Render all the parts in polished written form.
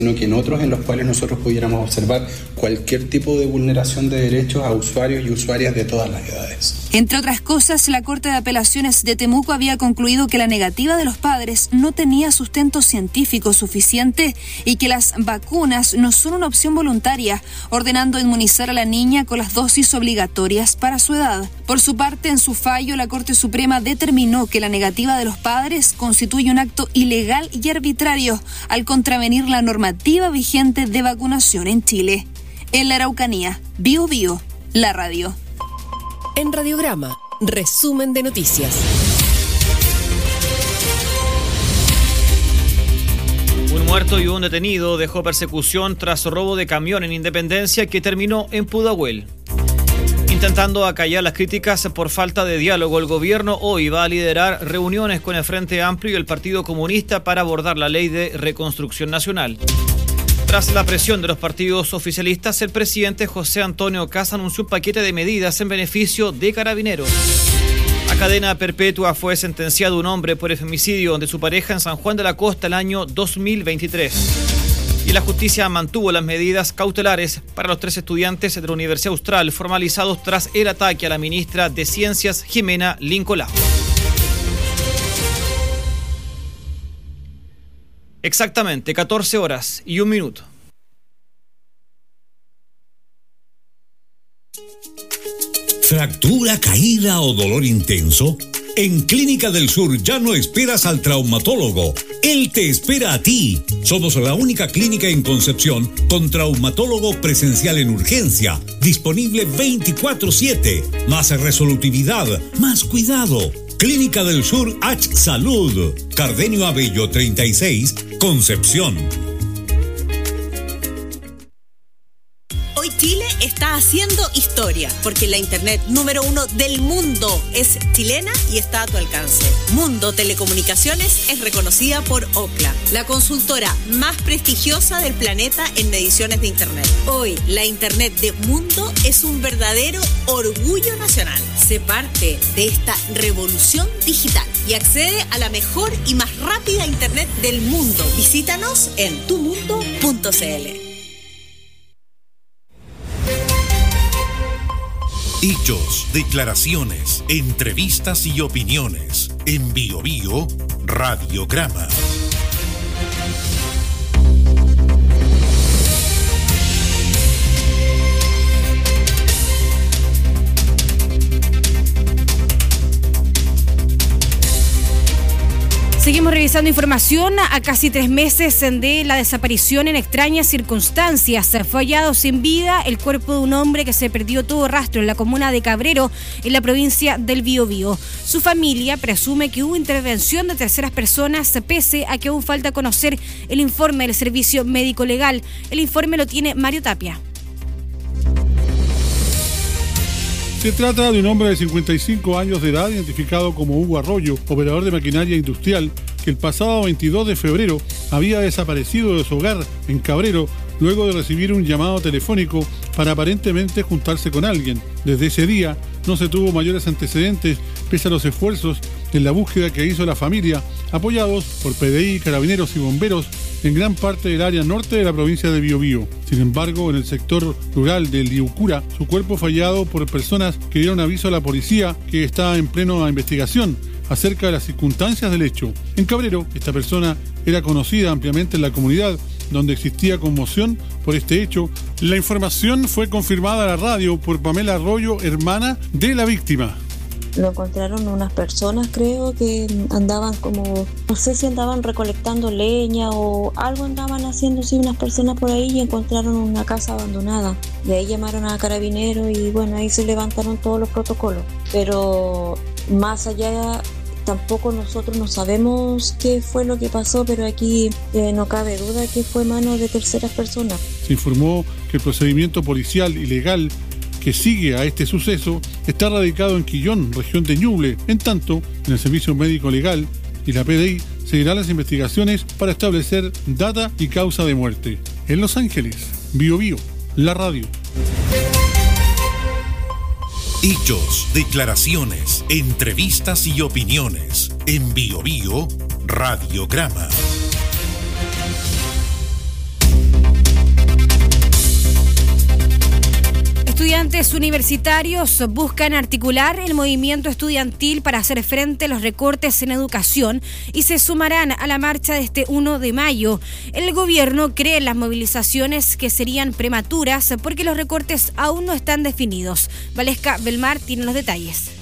sino que en otros en los cuales nosotros pudiéramos observar cualquier tipo de vulneración de derechos a usuarios y usuarias de todas las edades. Entre otras cosas, la Corte de Apelaciones de Temuco había concluido que la negativa de los padres no tenía sustento científico suficiente y que las vacunas no son una opción voluntaria, ordenando inmunizar a la niña con las dosis obligatorias para su edad. Por su parte, en su fallo, la Corte Suprema determinó que la negativa de los padres constituye un acto ilegal y arbitrario al contravenir la normativa vigente de vacunación en Chile. En la Araucanía, Bio Bio, la radio. En Radiograma, resumen de noticias. Un muerto y un detenido dejó persecución tras robo de camión en Independencia que terminó en Pudahuel. Intentando acallar las críticas por falta de diálogo, el gobierno hoy va a liderar reuniones con el Frente Amplio y el Partido Comunista para abordar la ley de reconstrucción nacional. Tras la presión de los partidos oficialistas, el presidente José Antonio Kast anunció un paquete de medidas en beneficio de Carabineros. A cadena perpetua fue sentenciado un hombre por el femicidio de su pareja en San Juan de la Costa el año 2023. Y la justicia mantuvo las medidas cautelares para los 3 estudiantes de la Universidad Austral formalizados tras el ataque a la ministra de Ciencias, Jimena Lincolao. Exactamente 14 horas y 1 minuto. ¿Fractura, caída o dolor intenso? En Clínica del Sur ya no esperas al traumatólogo. Él te espera a ti. Somos la única clínica en Concepción con traumatólogo presencial en urgencia, disponible 24/7. Más resolutividad, más cuidado. Clínica del Sur H Salud, Cardenio Abello 36, Concepción. Hoy Chile está haciendo historia, porque la internet número 1 del mundo es chilena y está a tu alcance. Mundo Telecomunicaciones es reconocida por Ookla, la consultora más prestigiosa del planeta en mediciones de internet. Hoy, la internet de Mundo es un verdadero orgullo nacional. Sé parte de esta revolución digital y accede a la mejor y más rápida internet del mundo. Visítanos en tumundo.cl. Hechos, declaraciones, entrevistas y opiniones. En Bio Bio, Radiograma. Seguimos revisando información. A casi 3 meses de la desaparición en extrañas circunstancias, fue hallado sin vida el cuerpo de un hombre que se perdió todo rastro en la comuna de Cabrero, en la provincia del Biobío. Su familia presume que hubo intervención de terceras personas, pese a que aún falta conocer el informe del Servicio Médico Legal. El informe lo tiene Mario Tapia. Se trata de un hombre de 55 años de edad, identificado como Hugo Arroyo, operador de maquinaria industrial, que el pasado 22 de febrero había desaparecido de su hogar en Cabrero, luego de recibir un llamado telefónico para aparentemente juntarse con alguien. Desde ese día no se tuvo mayores antecedentes, pese a los esfuerzos en la búsqueda que hizo la familia, apoyados por PDI, carabineros y bomberos en gran parte del área norte de la provincia de Biobío. Sin embargo, en el sector rural del Liucura, su cuerpo fue hallado por personas que dieron aviso a la policía, que está en plena investigación acerca de las circunstancias del hecho. En Cabrero, esta persona era conocida ampliamente en la comunidad, donde existía conmoción por este hecho. La información fue confirmada a la radio por Pamela Arroyo, hermana de la víctima. Lo encontraron unas personas, creo, que andaban como, no sé si andaban recolectando leña o algo andaban haciendo, sí, unas personas por ahí, y encontraron una casa abandonada. De ahí llamaron a carabineros y bueno, ahí se levantaron todos los protocolos. Pero más allá, tampoco nosotros no sabemos qué fue lo que pasó, pero aquí no cabe duda que fue mano de terceras personas. Se informó que el procedimiento policial y legal que sigue a este suceso está radicado en Quillón, región de Ñuble. En tanto, en el Servicio Médico Legal y la PDI seguirán las investigaciones para establecer data y causa de muerte. En Los Ángeles, Bio Bio, la radio. Hechos, declaraciones, entrevistas y opiniones. En Bio Bio, Radiograma. Estudiantes universitarios buscan articular el movimiento estudiantil para hacer frente a los recortes en educación y se sumarán a la marcha de este 1 de mayo. El gobierno cree en las movilizaciones que serían prematuras porque los recortes aún no están definidos. Valesca Belmar tiene los detalles.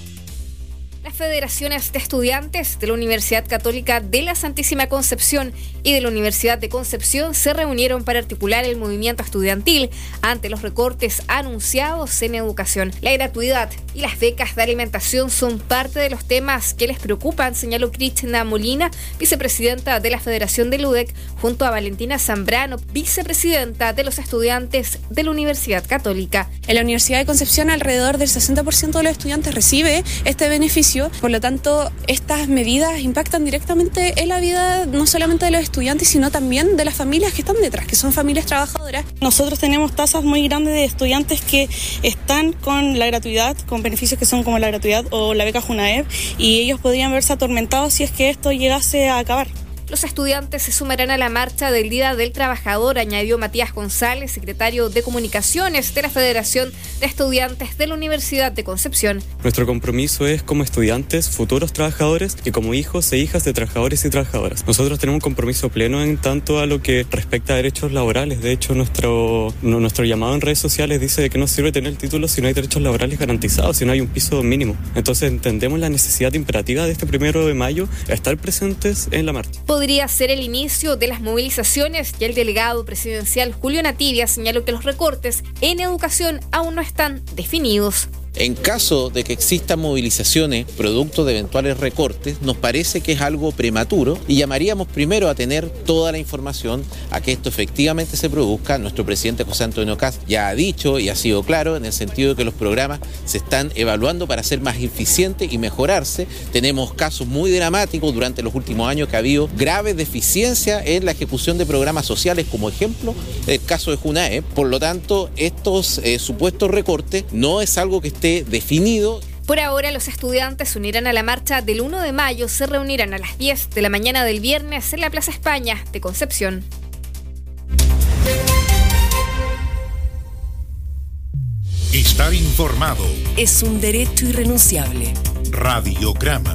Las federaciones de estudiantes de la Universidad Católica de la Santísima Concepción y de la Universidad de Concepción se reunieron para articular el movimiento estudiantil ante los recortes anunciados en educación. La gratuidad y las becas de alimentación son parte de los temas que les preocupan, señaló Cristina Molina, vicepresidenta de la Federación del UDEC, junto a Valentina Zambrano, vicepresidenta de los estudiantes de la Universidad Católica. En la Universidad de Concepción, alrededor del 60% de los estudiantes recibe este beneficio. Por lo tanto, estas medidas impactan directamente en la vida no solamente de los estudiantes, sino también de las familias que están detrás, que son familias trabajadoras. Nosotros tenemos tasas muy grandes de estudiantes que están con la gratuidad, con beneficios que son como la gratuidad o la beca Junaep, y ellos podrían verse atormentados si es que esto llegase a acabar. Los estudiantes se sumarán a la marcha del Día del Trabajador, añadió Matías González, secretario de Comunicaciones de la Federación de Estudiantes de la Universidad de Concepción. Nuestro compromiso es como estudiantes, futuros trabajadores y como hijos e hijas de trabajadores y trabajadoras. Nosotros tenemos un compromiso pleno en tanto a lo que respecta a derechos laborales. De hecho, nuestro llamado en redes sociales dice de que no sirve tener el título si no hay derechos laborales garantizados, si no hay un piso mínimo. Entonces entendemos la necesidad imperativa de este 1 de mayo a estar presentes en la marcha. Podría ser el inicio de las movilizaciones y el delegado presidencial Julio Nativia señaló que los recortes en educación aún no están definidos. En caso de que existan movilizaciones producto de eventuales recortes, nos parece que es algo prematuro y llamaríamos primero a tener toda la información a que esto efectivamente se produzca. Nuestro presidente José Antonio Kast ya ha dicho y ha sido claro en el sentido de que los programas se están evaluando para ser más eficientes y mejorarse. Tenemos casos muy dramáticos durante los últimos años que ha habido graves deficiencias en la ejecución de programas sociales, como ejemplo el caso de Junaep. Por lo tanto, estos supuestos recortes no es algo que esté definido. Por ahora, los estudiantes se unirán a la marcha del 1 de mayo, se reunirán a las 10 de la mañana del viernes en la Plaza España de Concepción. Estar informado es un derecho irrenunciable. Radiograma.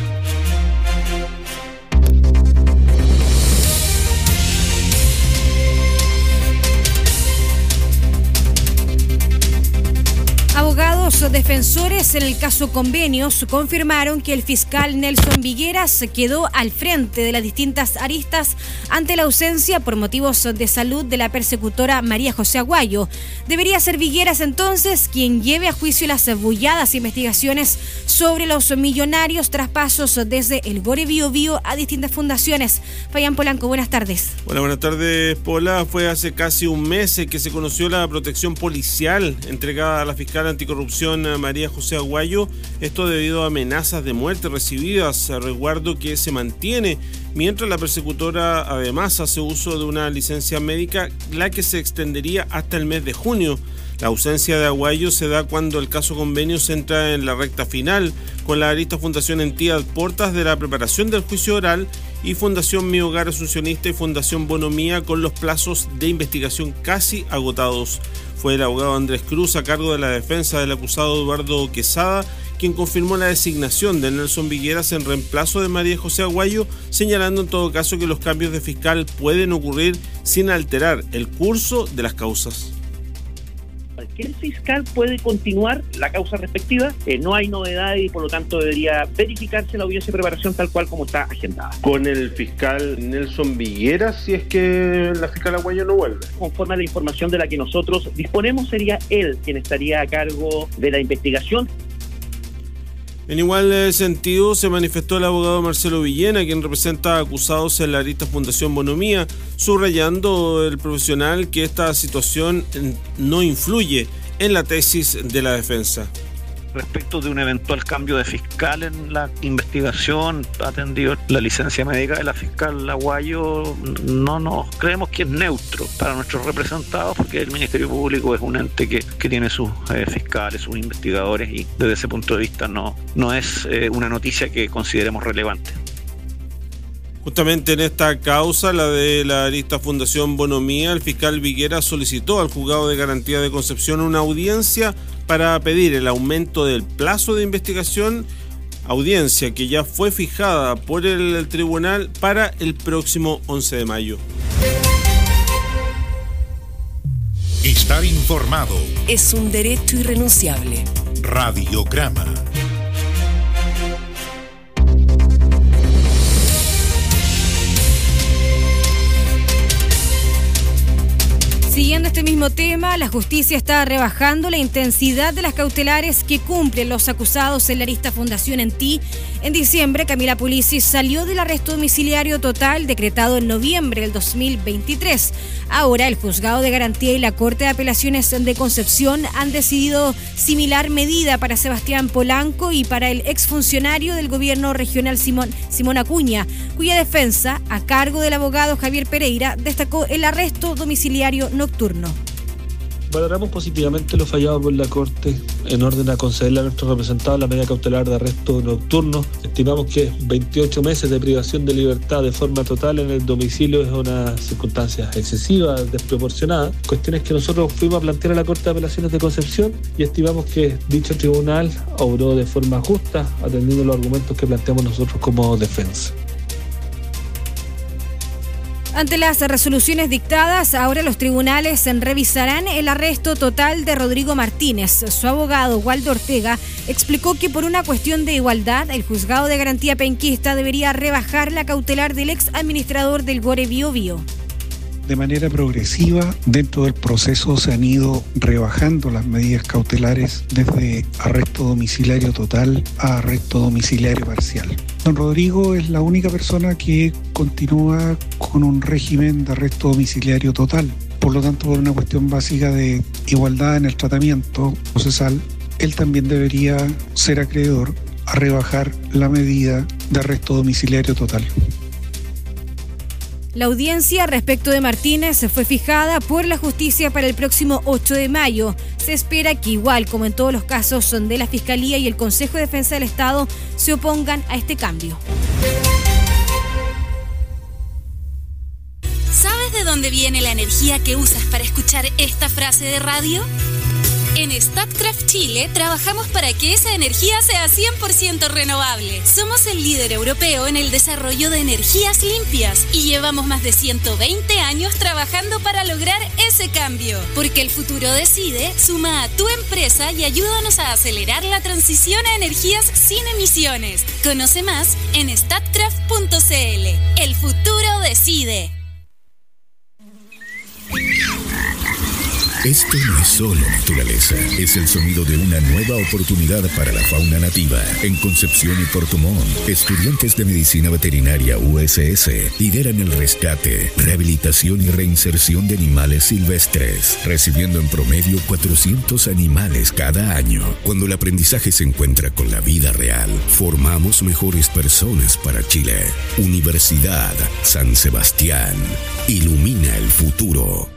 Abogados defensores en el caso Convenios confirmaron que el fiscal Nelson Vigueras quedó al frente de las distintas aristas ante la ausencia por motivos de salud de la persecutora María José Aguayo. Debería ser Vigueras entonces quien lleve a juicio las bulladas investigaciones sobre los millonarios traspasos desde el Gore Bio Bio a distintas fundaciones. Fabián Polanco, buenas tardes. Hola, buenas tardes, Pola. Fue hace casi un mes que se conoció la protección policial entregada a la fiscal anticorrupción María José Aguayo, esto debido a amenazas de muerte recibidas, a resguardo que se mantiene mientras la persecutora además hace uso de una licencia médica, la que se extendería hasta el mes de junio. La ausencia de Aguayo se da cuando el caso Convenios entra en la recta final, con la arista Fundación Entidad Portas de la preparación del juicio oral y Fundación Mi Hogar Asuncionista y Fundación Bonomía con los plazos de investigación casi agotados. Fue el abogado Andrés Cruz, a cargo de la defensa del acusado Eduardo Quesada, quien confirmó la designación de Nelson Vigueras en reemplazo de María José Aguayo, señalando en todo caso que los cambios de fiscal pueden ocurrir sin alterar el curso de las causas. Cualquier fiscal puede continuar la causa respectiva, no hay novedades y por lo tanto debería verificarse la audiencia de preparación tal cual como está agendada. Con el fiscal Nelson Vigueras, si es que la fiscal Aguayo no vuelve. Conforme a la información de la que nosotros disponemos, sería él quien estaría a cargo de la investigación. En igual sentido, se manifestó el abogado Marcelo Villena, quien representa a acusados en la arista Fundación Bonomía, subrayando el profesional que esta situación no influye en la tesis de la defensa. Respecto de un eventual cambio de fiscal en la investigación, atendido la licencia médica de la fiscal Aguayo, no nos creemos que es neutro para nuestros representados, porque el Ministerio Público es un ente que tiene sus fiscales, sus investigadores, y desde ese punto de vista no es una noticia que consideremos relevante. Justamente en esta causa, la de la arista Fundación Bonomía, el fiscal Viguera solicitó al Juzgado de Garantía de Concepción una audiencia para pedir el aumento del plazo de investigación, audiencia que ya fue fijada por el tribunal para el próximo 11 de mayo. Estar informado es un derecho irrenunciable. Radiograma. Siguiendo este mismo tema, la justicia está rebajando la intensidad de las cautelares que cumplen los acusados en la arista Fundación Entí. En diciembre, Camila Pulici salió del arresto domiciliario total decretado en noviembre del 2023. Ahora, el Juzgado de Garantía y la Corte de Apelaciones de Concepción han decidido similar medida para Sebastián Polanco y para el exfuncionario del gobierno regional Simón Acuña, cuya defensa, a cargo del abogado Javier Pereira, destacó el arresto domiciliario nocturno. Valoramos positivamente lo fallado por la Corte en orden a concederle a nuestros representados la medida cautelar de arresto nocturno. Estimamos que 28 meses de privación de libertad de forma total en el domicilio es una circunstancia excesiva, desproporcionada. Cuestiones que nosotros fuimos a plantear a la Corte de Apelaciones de Concepción y estimamos que dicho tribunal obró de forma justa, atendiendo los argumentos que planteamos nosotros como defensa. Ante las resoluciones dictadas, ahora los tribunales revisarán el arresto total de Rodrigo Martínez. Su abogado, Waldo Ortega, explicó que por una cuestión de igualdad, el Juzgado de Garantía penquista debería rebajar la cautelar del ex administrador del Gore Bio Bio. De manera progresiva, dentro del proceso se han ido rebajando las medidas cautelares desde arresto domiciliario total a arresto domiciliario parcial. Don Rodrigo es la única persona que continúa con un régimen de arresto domiciliario total. Por lo tanto, por una cuestión básica de igualdad en el tratamiento procesal, él también debería ser acreedor a rebajar la medida de arresto domiciliario total. La audiencia respecto de Martínez fue fijada por la justicia para el próximo 8 de mayo. Se espera que, igual como en todos los casos de la Fiscalía y el Consejo de Defensa del Estado, se opongan a este cambio. ¿Sabes de dónde viene la energía que usas para escuchar esta frase de radio? En Statkraft Chile trabajamos para que esa energía sea 100% renovable. Somos el líder europeo en el desarrollo de energías limpias y llevamos más de 120 años trabajando para lograr ese cambio. Porque el futuro decide, suma a tu empresa y ayúdanos a acelerar la transición a energías sin emisiones. Conoce más en statkraft.cl. El futuro decide. Esto no es solo naturaleza, es el sonido de una nueva oportunidad para la fauna nativa. En Concepción y Puerto Montt, estudiantes de Medicina Veterinaria USS lideran el rescate, rehabilitación y reinserción de animales silvestres, recibiendo en promedio 400 animales cada año. Cuando el aprendizaje se encuentra con la vida real, formamos mejores personas para Chile. Universidad San Sebastián, ilumina el futuro.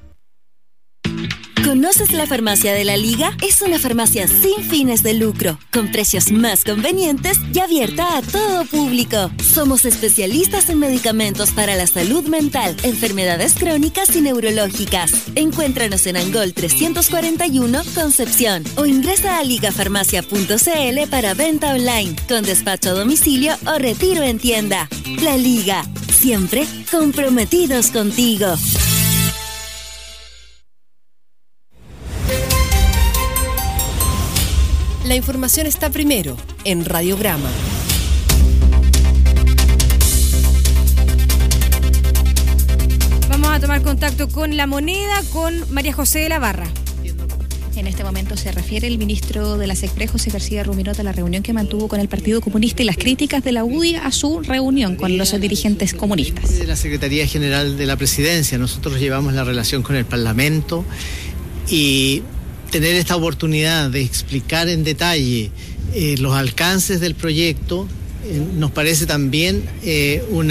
¿Conoces la Farmacia de la Liga? Es una farmacia sin fines de lucro, con precios más convenientes y abierta a todo público. Somos especialistas en medicamentos para la salud mental, enfermedades crónicas y neurológicas. Encuéntranos en Angol 341, Concepción, o ingresa a ligafarmacia.cl para venta online, con despacho a domicilio o retiro en tienda. La Liga, siempre comprometidos contigo. La información está primero en Radiograma. Vamos a tomar contacto con La Moneda, con María José de la Barra. En este momento se refiere el ministro de la SECPRE, José García Ruminot, a la reunión que mantuvo con el Partido Comunista y las críticas de la UDI a su reunión con los dirigentes comunistas. De la Secretaría General de la Presidencia, nosotros llevamos la relación con el Parlamento y tener esta oportunidad de explicar en detalle los alcances del proyecto nos parece también un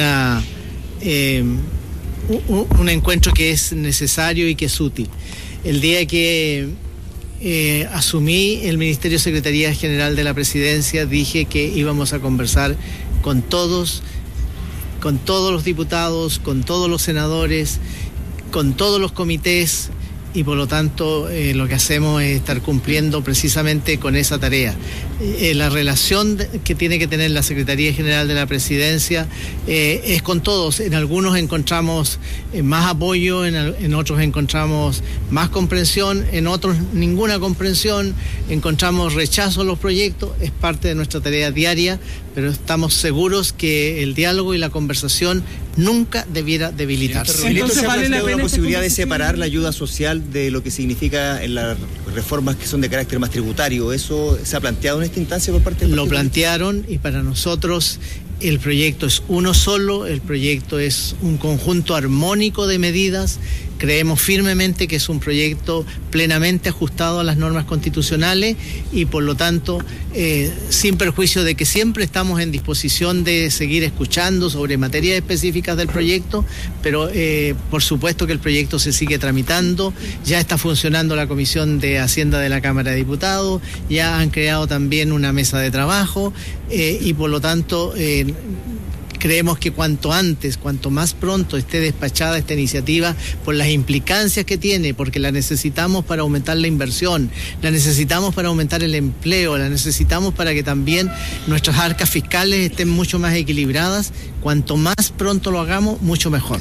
encuentro que es necesario y que es útil. El día que asumí el Ministerio de Secretaría General de la Presidencia, dije que íbamos a conversar con todos con todos los diputados, con todos los senadores, con todos los comités, y por lo tanto lo que hacemos es estar cumpliendo precisamente con esa tarea. La relación que tiene que tener la Secretaría General de la Presidencia es con todos. En algunos encontramos más apoyo, en otros encontramos más comprensión, en otros ninguna comprensión, encontramos rechazo a los proyectos. Es parte de nuestra tarea diaria, pero estamos seguros que el diálogo y la conversación nunca debiera debilitarse. Entonces, ¿se ha planteado la posibilidad de separar la ayuda social de lo que significa en las reformas que son de carácter más tributario? ¿Eso se ha planteado en esta instancia por parte del partido? Lo plantearon, y para nosotros el proyecto es uno solo, el proyecto es un conjunto armónico de medidas. Creemos firmemente que es un proyecto plenamente ajustado a las normas constitucionales y por lo tanto, sin perjuicio de que siempre estamos en disposición de seguir escuchando sobre materias específicas del proyecto, pero por supuesto que el proyecto se sigue tramitando, ya está funcionando la Comisión de Hacienda de la Cámara de Diputados, ya han creado también una mesa de trabajo y por lo tanto creemos que cuanto antes, cuanto más pronto esté despachada esta iniciativa, por las implicancias que tiene, porque la necesitamos para aumentar la inversión, la necesitamos para aumentar el empleo, la necesitamos para que también nuestras arcas fiscales estén mucho más equilibradas, cuanto más pronto lo hagamos, mucho mejor.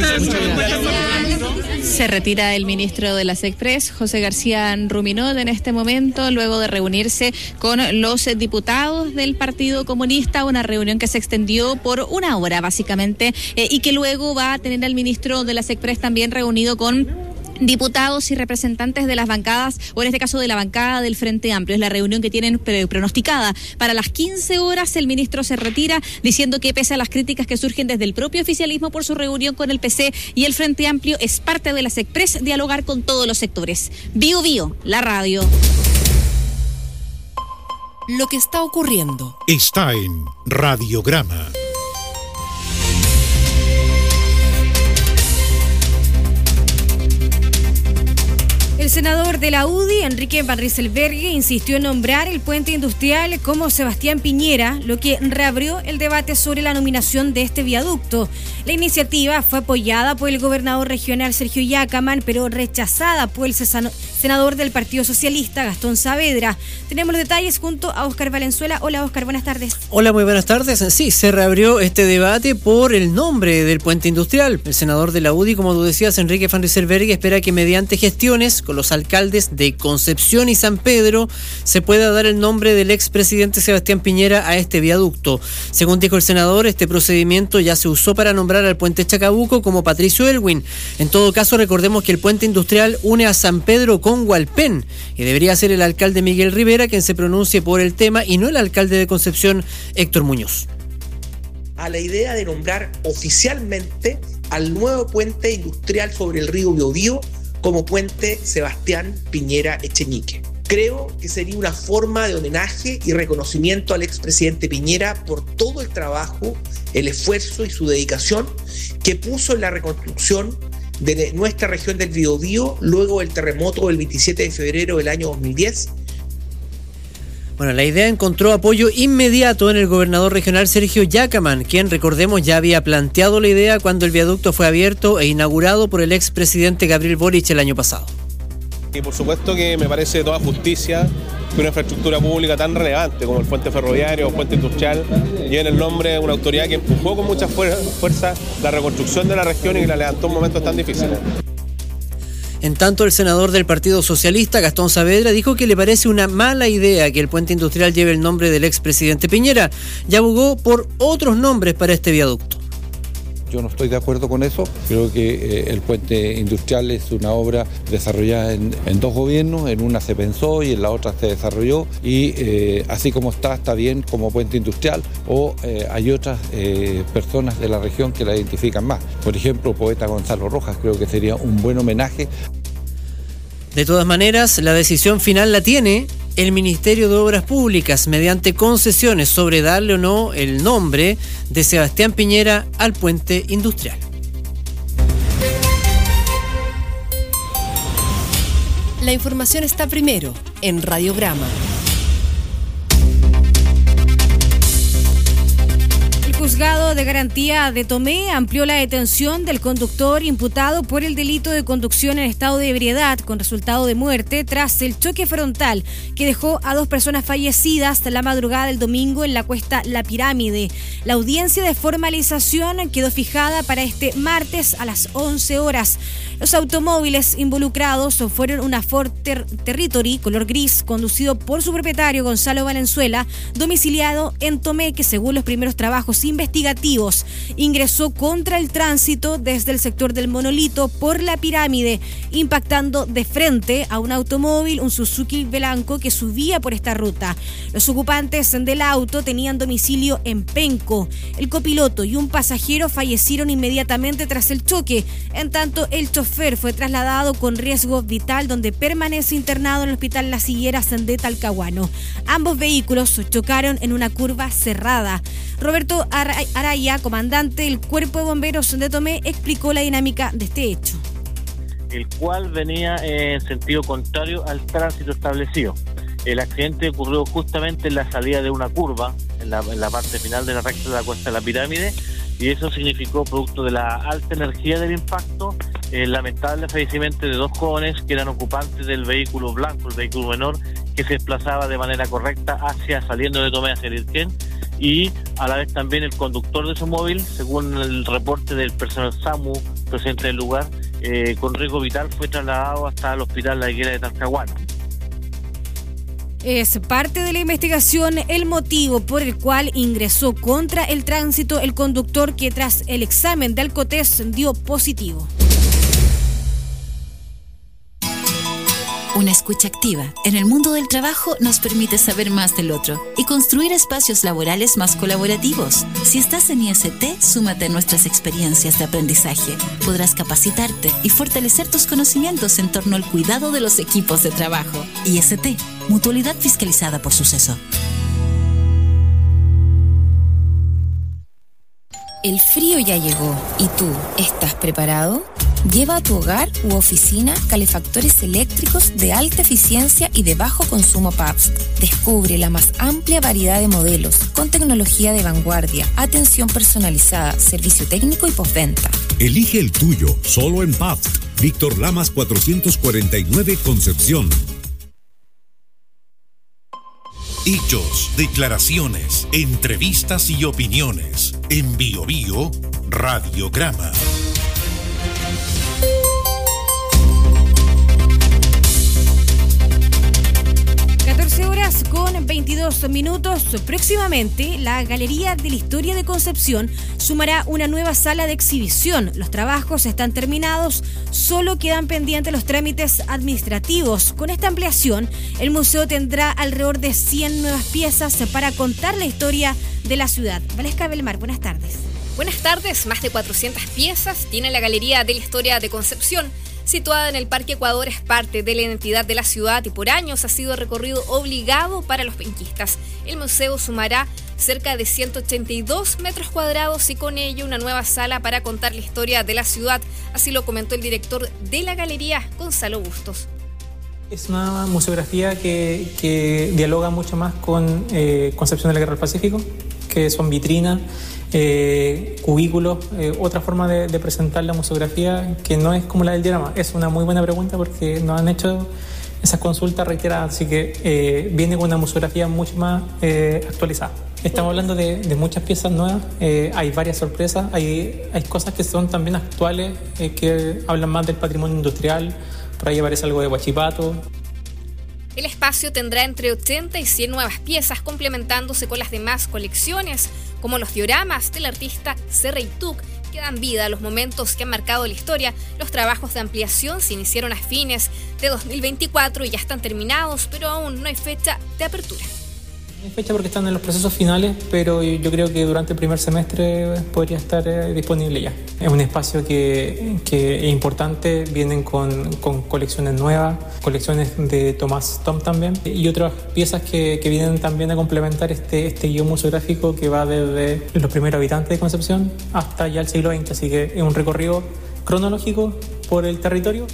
Se retira el ministro de la SECPRES, José García Ruminot, en este momento, luego de reunirse con los diputados del Partido Comunista, una reunión que se extendió por una hora básicamente, y que luego va a tener al ministro de la SECPRES también reunido con diputados y representantes de las bancadas, o en este caso de la bancada del Frente Amplio. Es la reunión que tienen pronosticada para las 15 horas. El ministro se retira diciendo que pese a las críticas que surgen desde el propio oficialismo por su reunión con el PC y el Frente Amplio, es parte de la SECPRES dialogar con todos los sectores. Bio Bio, la radio. Lo que está ocurriendo está en Radiograma. El senador de la UDI, Enrique Van Rysselberghe, insistió en nombrar el puente industrial como Sebastián Piñera, lo que reabrió el debate sobre la nominación de este viaducto. La iniciativa fue apoyada por el gobernador regional Sergio Yacaman, pero rechazada por el senador del Partido Socialista, Gastón Saavedra. Tenemos los detalles junto a Óscar Valenzuela. Hola, Óscar, buenas tardes. Hola, muy buenas tardes. Sí, se reabrió este debate por el nombre del puente industrial. El senador de la UDI, como tú decías, Enrique Van Rysselberghe, espera que mediante gestiones con los alcaldes de Concepción y San Pedro se pueda dar el nombre del expresidente Sebastián Piñera a este viaducto. Según dijo el senador, este procedimiento ya se usó para nombrar al puente Chacabuco como Patricio Elwin. En todo caso, recordemos que el puente industrial une a San Pedro con Hualpén y debería ser el alcalde Miguel Rivera quien se pronuncie por el tema y no el alcalde de Concepción, Héctor Muñoz. A la idea de nombrar oficialmente al nuevo puente industrial sobre el río Biobío como puente Sebastián Piñera Echeñique. Creo que sería una forma de homenaje y reconocimiento al expresidente Piñera por todo el trabajo, el esfuerzo y su dedicación que puso en la reconstrucción de nuestra región del Biobío luego del terremoto del 27 de febrero del año 2010. Bueno, la idea encontró apoyo inmediato en el gobernador regional Sergio Yacaman, quien, recordemos, ya había planteado la idea cuando el viaducto fue abierto e inaugurado por el expresidente Gabriel Boric el año pasado. Y por supuesto que me parece de toda justicia que una infraestructura pública tan relevante como el puente ferroviario o el puente industrial lleve el nombre de una autoridad que empujó con mucha fuerza la reconstrucción de la región y que la levantó en momentos tan difíciles. En tanto, el senador del Partido Socialista, Gastón Saavedra, dijo que le parece una mala idea que el puente industrial lleve el nombre del expresidente Piñera y abogó por otros nombres para este viaducto. Yo no estoy de acuerdo con eso. Creo que el puente industrial es una obra desarrollada en dos gobiernos. En una se pensó y en la otra se desarrolló. Y así como está bien como puente industrial. O hay otras personas de la región que la identifican más. Por ejemplo, el poeta Gonzalo Rojas. Creo que sería un buen homenaje. De todas maneras, la decisión final la tiene el Ministerio de Obras Públicas mediante concesiones sobre darle o no el nombre de Sebastián Piñera al puente industrial. La información está primero en Radiograma. juzgado de garantía de Tomé amplió la detención del conductor imputado por el delito de conducción en estado de ebriedad con resultado de muerte tras el choque frontal que dejó a 2 personas fallecidas la madrugada del domingo en la cuesta La Pirámide. La audiencia de formalización quedó fijada para este martes a las 11 horas. Los automóviles involucrados fueron una Ford Territory color gris conducido por su propietario Gonzalo Valenzuela, domiciliado en Tomé, que según los primeros trabajos investigativos ingresó contra el tránsito desde el sector del Monolito por La Pirámide, impactando de frente a un automóvil, un Suzuki blanco que subía por esta ruta. Los ocupantes del auto tenían domicilio en Penco. El copiloto y un pasajero fallecieron inmediatamente tras el choque, en tanto el chofer fue trasladado con riesgo vital, donde permanece internado en el hospital Las Higueras de Talcahuano. Ambos vehículos chocaron en una curva cerrada. Roberto Araya, comandante del Cuerpo de Bomberos de Tomé, explicó la dinámica de este hecho. El cual venía en sentido contrario al tránsito establecido. El accidente ocurrió justamente en la salida de una curva, en la parte final de la recta de la cuesta de La Pirámide, y eso significó, producto de la alta energía del impacto, el lamentable fallecimiento de 2 jóvenes que eran ocupantes del vehículo blanco, el vehículo menor, que se desplazaba de manera correcta saliendo de Tomé hacia Lirquén, y a la vez también el conductor de su móvil, según el reporte del personal SAMU presente en el lugar, con riesgo vital, fue trasladado hasta el hospital La Higuera de Talcahuano. Es parte de la investigación el motivo por el cual ingresó contra el tránsito el conductor, que tras el examen de alcotés dio positivo. Una escucha activa en el mundo del trabajo nos permite saber más del otro y construir espacios laborales más colaborativos. Si estás en IST, súmate a nuestras experiencias de aprendizaje. Podrás capacitarte y fortalecer tus conocimientos en torno al cuidado de los equipos de trabajo. IST, Mutualidad fiscalizada por Suceso. El frío ya llegó. ¿Y tú, estás preparado? Lleva a tu hogar u oficina calefactores eléctricos de alta eficiencia y de bajo consumo Pabst. Descubre la más amplia variedad de modelos con tecnología de vanguardia, atención personalizada, servicio técnico y postventa. Elige el tuyo, solo en Pabst. Víctor Lamas 449, Concepción. Hechos, declaraciones, entrevistas y opiniones. En Bio Bio, Radiograma. Horas con 22 minutos. Próximamente, la Galería de la Historia de Concepción sumará una nueva sala de exhibición. Los trabajos están terminados, solo quedan pendientes los trámites administrativos. Con esta ampliación, el museo tendrá alrededor de 100 nuevas piezas para contar la historia de la ciudad. Valesca Belmar, buenas tardes. Buenas tardes. Más de 400 piezas tiene la Galería de la Historia de Concepción. Situada en el Parque Ecuador, es parte de la identidad de la ciudad y por años ha sido recorrido obligado para los penquistas. El museo sumará cerca de 182 metros cuadrados y con ello una nueva sala para contar la historia de la ciudad. Así lo comentó el director de la galería, Gonzalo Bustos. Es una museografía que dialoga mucho más con Concepción de la Guerra del Pacífico, que son vitrinas, cubículos, otra forma de presentar la museografía que no es como la del diorama. Es una muy buena pregunta porque nos han hecho esas consultas reiteradas, así que viene con una museografía mucho más actualizada. Estamos hablando de muchas piezas nuevas, hay varias sorpresas, hay cosas que son también actuales, que hablan más del patrimonio industrial, por ahí aparece algo de Huachipato. El espacio tendrá entre 80 y 100 nuevas piezas, complementándose con las demás colecciones, como los dioramas del artista Serreytuk, que dan vida a los momentos que han marcado la historia. Los trabajos de ampliación se iniciaron a fines de 2024 y ya están terminados, pero aún no hay fecha de apertura. No hay fecha porque están en los procesos finales, pero yo creo que durante el primer semestre podría estar disponible ya. Es un espacio que es importante, vienen con colecciones nuevas, colecciones de Tomás Tom también, y otras piezas que vienen también a complementar este guión museográfico que va desde los primeros habitantes de Concepción hasta ya el siglo XX, así que es un recorrido cronológico por el territorio.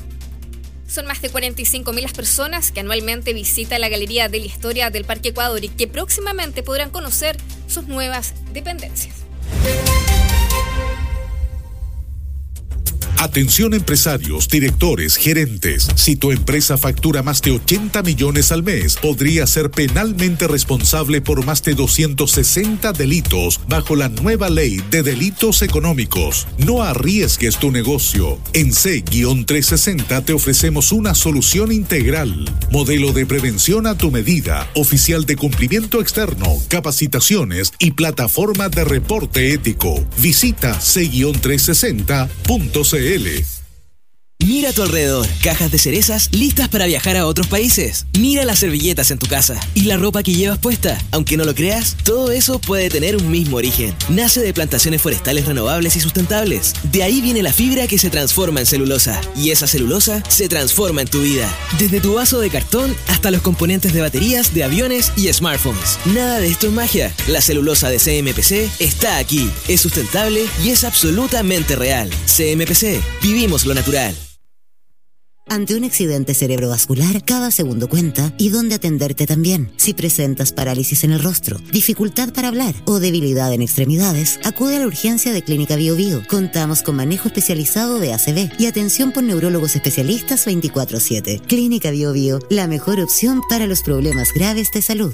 Son más de 45.000 las personas que anualmente visitan la Galería de la Historia del Parque Ecuador y que próximamente podrán conocer sus nuevas dependencias. Atención empresarios, directores, gerentes. Si tu empresa factura más de 80 millones al mes, podría ser penalmente responsable por más de 260 delitos bajo la nueva ley de delitos económicos. No arriesgues tu negocio. En C-360 te ofrecemos una solución integral. Modelo de prevención a tu medida, oficial de cumplimiento externo, capacitaciones y plataforma de reporte ético. Visita C-360.cl. Mira a tu alrededor, cajas de cerezas listas para viajar a otros países. Mira las servilletas en tu casa y la ropa que llevas puesta. Aunque no lo creas, todo eso puede tener un mismo origen. Nace de plantaciones forestales renovables y sustentables. De ahí viene la fibra que se transforma en celulosa. Y esa celulosa se transforma en tu vida. Desde tu vaso de cartón hasta los componentes de baterías, de aviones y smartphones. Nada de esto es magia. La celulosa de CMPC está aquí. Es sustentable y es absolutamente real. CMPC. Vivimos lo natural. Ante un accidente cerebrovascular, cada segundo cuenta y dónde atenderte también. Si presentas parálisis en el rostro, dificultad para hablar o debilidad en extremidades, acude a la urgencia de Clínica Bio Bio. Contamos con manejo especializado de ACV y atención por neurólogos especialistas 24/7. Clínica Bio Bio, la mejor opción para los problemas graves de salud.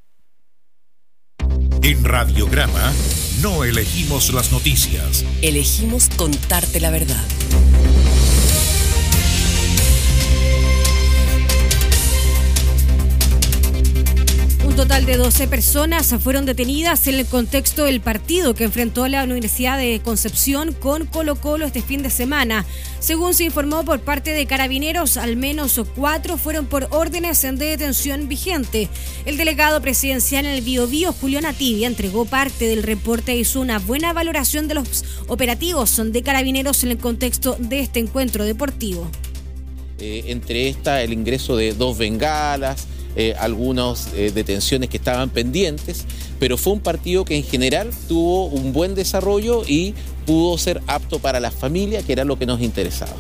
En Radiograma, no elegimos las noticias. Elegimos contarte la verdad. Un total de 12 personas fueron detenidas en el contexto del partido que enfrentó a la Universidad de Concepción con Colo-Colo este fin de semana. Según se informó por parte de Carabineros, al menos 4 fueron por órdenes de detención vigente. El delegado presidencial en el Biobío, Julián Ativia, entregó parte del reporte e hizo una buena valoración de los operativos de Carabineros en el contexto de este encuentro deportivo. Entre esta, el ingreso de 2 bengalas, algunas detenciones que estaban pendientes, pero fue un partido que en general tuvo un buen desarrollo y pudo ser apto para la familia, que era lo que nos interesaba.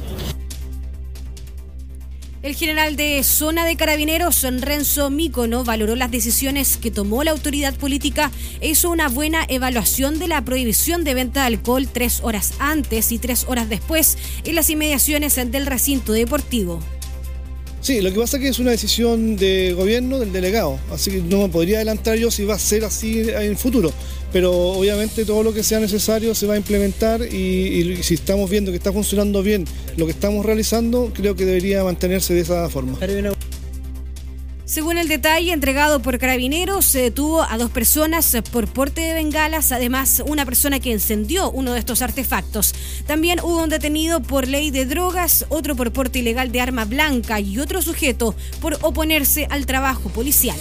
El general de zona de Carabineros, Renzo Mícono, valoró las decisiones que tomó la autoridad política e hizo una buena evaluación de la prohibición de venta de alcohol 3 horas antes y 3 horas después en las inmediaciones del recinto deportivo. Sí, lo que pasa es que es una decisión de gobierno del delegado, así que no me podría adelantar yo si va a ser así en el futuro, pero obviamente todo lo que sea necesario se va a implementar y si estamos viendo que está funcionando bien lo que estamos realizando, creo que debería mantenerse de esa forma. Según el detalle entregado por Carabineros, se detuvo a 2 personas por porte de bengalas, además una persona que encendió uno de estos artefactos. También hubo un detenido por ley de drogas, otro por porte ilegal de arma blanca y otro sujeto por oponerse al trabajo policial.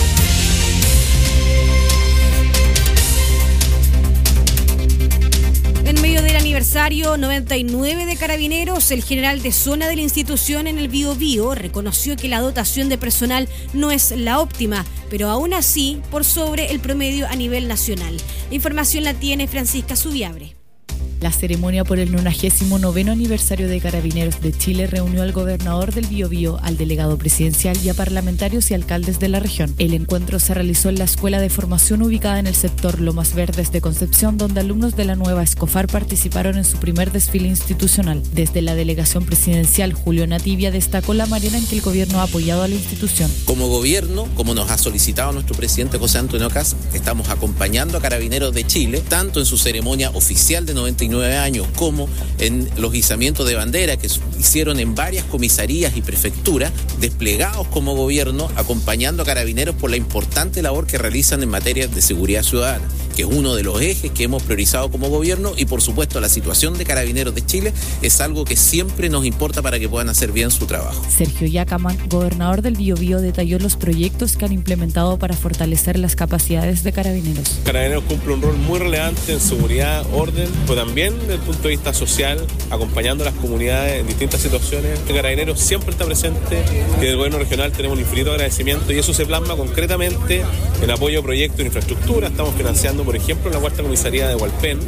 En medio del aniversario 99 de Carabineros, el general de zona de la institución en el Biobío reconoció que la dotación de personal no es la óptima, pero aún así por sobre el promedio a nivel nacional. La información la tiene Francisca Subiabre. La ceremonia por el 99º aniversario de Carabineros de Chile reunió al gobernador del Biobío, al delegado presidencial y a parlamentarios y alcaldes de la región. El encuentro se realizó en la escuela de formación ubicada en el sector Lomas Verdes de Concepción, donde alumnos de la nueva Escofar participaron en su primer desfile institucional. Desde la delegación presidencial, Julián Ativia destacó la manera en que el gobierno ha apoyado a la institución. Como gobierno, como nos ha solicitado nuestro presidente José Antonio Kast, estamos acompañando a Carabineros de Chile, tanto en su ceremonia oficial de 99 años como en los izamientos de bandera que hicieron en varias comisarías y prefecturas, desplegados como gobierno, acompañando a Carabineros por la importante labor que realizan en materia de seguridad ciudadana, que es uno de los ejes que hemos priorizado como gobierno, y por supuesto la situación de Carabineros de Chile es algo que siempre nos importa para que puedan hacer bien su trabajo. Sergio Yacaman, gobernador del Biobío, detalló los proyectos que han implementado para fortalecer las capacidades de Carabineros. Carabineros cumple un rol muy relevante en seguridad, orden, pero también desde el punto de vista social, acompañando a las comunidades en distintas situaciones. Carabineros siempre está presente, que del gobierno regional tenemos un infinito agradecimiento y eso se plasma concretamente en apoyo a proyectos de infraestructura. Estamos financiando, por ejemplo, la cuarta comisaría de Hualpén,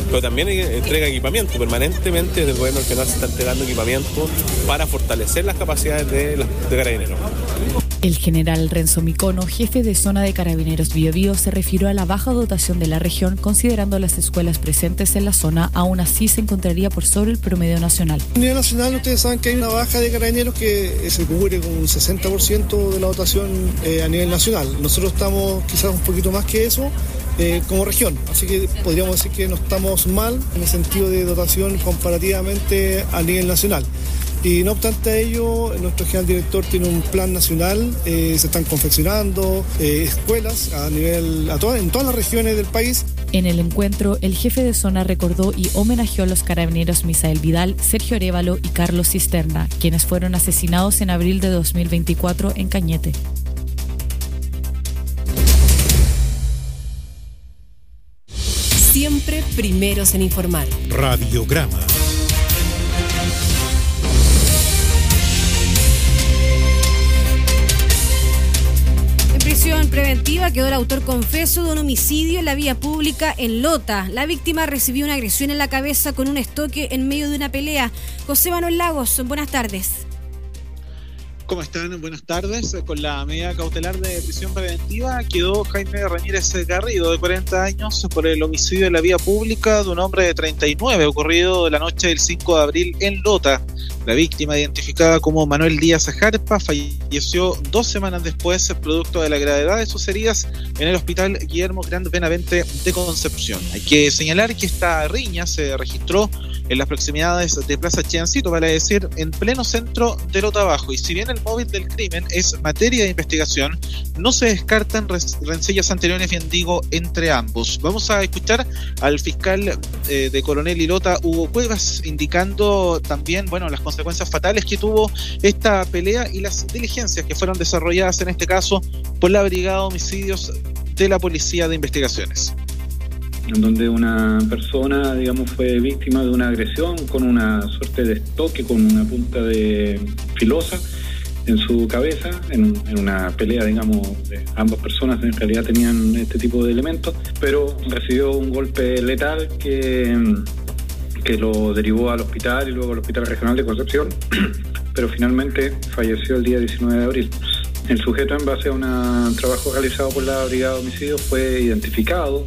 pero también entrega equipamiento. Permanentemente desde el gobierno regional se está entregando equipamiento para fortalecer las capacidades de Carabineros. El general Renzo Micono, jefe de zona de Carabineros Biobío, se refirió a la baja dotación de la región, considerando las escuelas presentes en la zona, aún así se encontraría por sobre el promedio nacional. A nivel nacional, ustedes saben que hay una baja de Carabineros que se cubre con un 60% de la dotación a nivel nacional. Nosotros estamos quizás un poquito más que eso como región, así que podríamos decir que no estamos mal en el sentido de dotación comparativamente a nivel nacional. Y no obstante a ello, nuestro general director tiene un plan nacional, se están confeccionando escuelas en todas las regiones del país. En el encuentro, el jefe de zona recordó y homenajeó a los carabineros Misael Vidal, Sergio Arévalo y Carlos Cisterna, quienes fueron asesinados en abril de 2024 en Cañete. Siempre primeros en informar. Radiograma. Prisión preventiva quedó el autor confeso de un homicidio en la vía pública en Lota. La víctima recibió una agresión en la cabeza con un estoque en medio de una pelea. José Manuel Lagos, buenas tardes. ¿Cómo están? Buenas tardes. Con la medida cautelar de prisión preventiva quedó Jaime Ramírez Garrido, de 40 años, por el homicidio en la vía pública de un hombre de 39, ocurrido la noche del 5 de abril en Lota. La víctima, identificada como Manuel Díaz Jarpa, falleció 2 semanas después, producto de la gravedad de sus heridas, en el hospital Guillermo Grande Benavente de Concepción. Hay que señalar que esta riña se registró en las proximidades de Plaza Chiancito, vale decir, en pleno centro de Lota Bajo. Y si bien el móvil del crimen es materia de investigación, no se descartan rencillas anteriores, bien digo, entre ambos. Vamos a escuchar al fiscal de Coronel y Lota, Hugo Cuevas, indicando también, las consecuencias fatales que tuvo esta pelea y las diligencias que fueron desarrolladas en este caso por la Brigada de Homicidios de la Policía de Investigaciones. En donde una persona, fue víctima de una agresión con una suerte de estoque, con una punta de filosa en su cabeza, en una pelea, ambas personas en realidad tenían este tipo de elementos, pero recibió un golpe letal que lo derivó al hospital y luego al Hospital Regional de Concepción, pero finalmente falleció el día 19 de abril. El sujeto, en base a un trabajo realizado por la Brigada de Homicidios, fue identificado.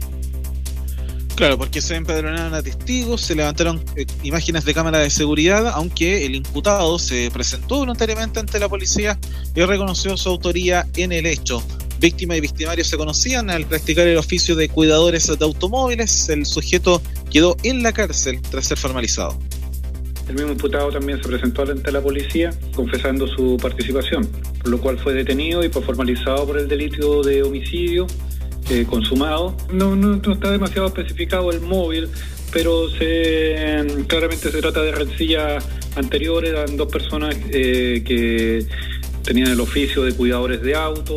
Claro, porque se empadronaron a testigos, se levantaron imágenes de cámara de seguridad, aunque el imputado se presentó voluntariamente ante la policía y reconoció su autoría en el hecho. Víctima y victimario se conocían al practicar el oficio de cuidadores de automóviles. El sujeto quedó en la cárcel tras ser formalizado. El mismo imputado también se presentó ante la policía confesando su participación, por lo cual fue detenido y formalizado por el delito de homicidio consumado. No está demasiado especificado el móvil, pero claramente se trata de rencillas anteriores. Eran 2 personas que tenían el oficio de cuidadores de auto.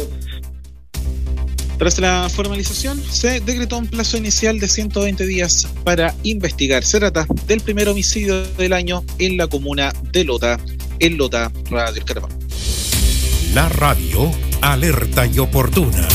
Tras la formalización, se decretó un plazo inicial de 120 días para investigar. Se trata del primer homicidio del año en la comuna de Lota, en Lota, Radio El Caraván. La radio alerta y oportuna.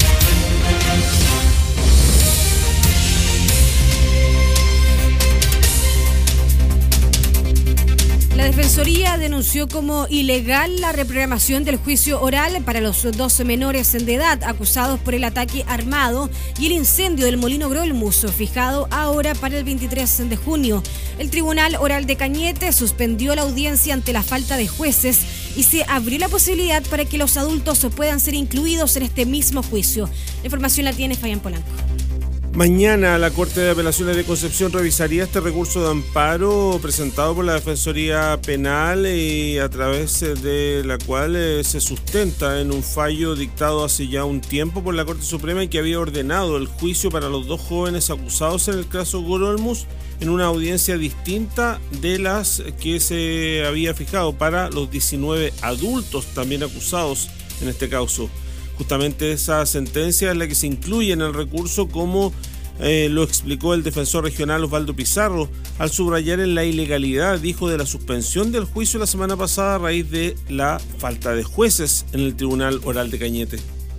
La Defensoría denunció como ilegal la reprogramación del juicio oral para los 12 menores de edad acusados por el ataque armado y el incendio del Molino Grolmus, fijado ahora para el 23 de junio. El Tribunal Oral de Cañete suspendió la audiencia ante la falta de jueces y se abrió la posibilidad para que los adultos puedan ser incluidos en este mismo juicio. La información la tiene Fabián Polanco. Mañana la Corte de Apelaciones de Concepción revisaría este recurso de amparo presentado por la Defensoría Penal y a través de la cual se sustenta en un fallo dictado hace ya un tiempo por la Corte Suprema y que había ordenado el juicio para los 2 jóvenes acusados en el caso Grolmus en una audiencia distinta de las que se había fijado para los 19 adultos también acusados en este caso. Justamente esa sentencia es la que se incluye en el recurso, como lo explicó el defensor regional Osvaldo Pizarro, al subrayar en la ilegalidad, dijo, de la suspensión del juicio la semana pasada a raíz de la falta de jueces en el Tribunal Oral de Cañete.